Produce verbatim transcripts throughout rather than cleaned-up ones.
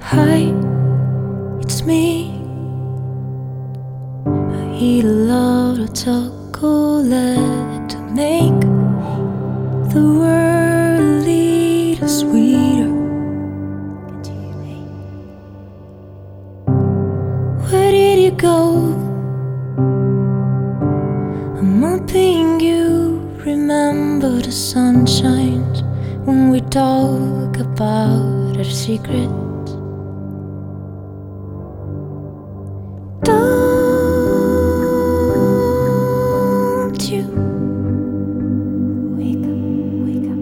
Hi, it's me. I eat a lot of chocolate to make the world a little sweeter. Where did you go? I'm hoping you remember the sunshine when we talk about our secrets. Don't you wake up, wake up.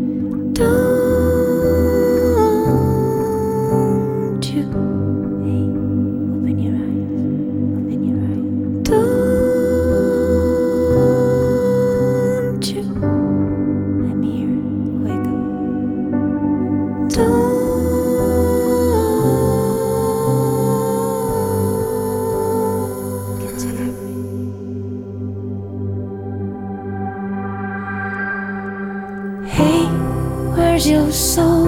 Don't you, hey, open your eyes, open your eyes. Don't you, I'm here, wake up. Don't Hey, where's your soul?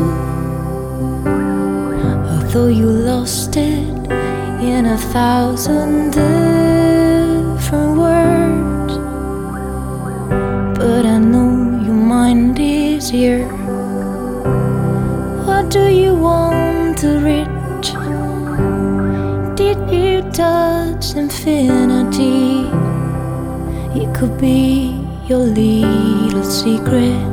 Although you lost it in a thousand different words, but I know your mind is here. What do you want to reach? Did you touch infinity? It could be your little secret.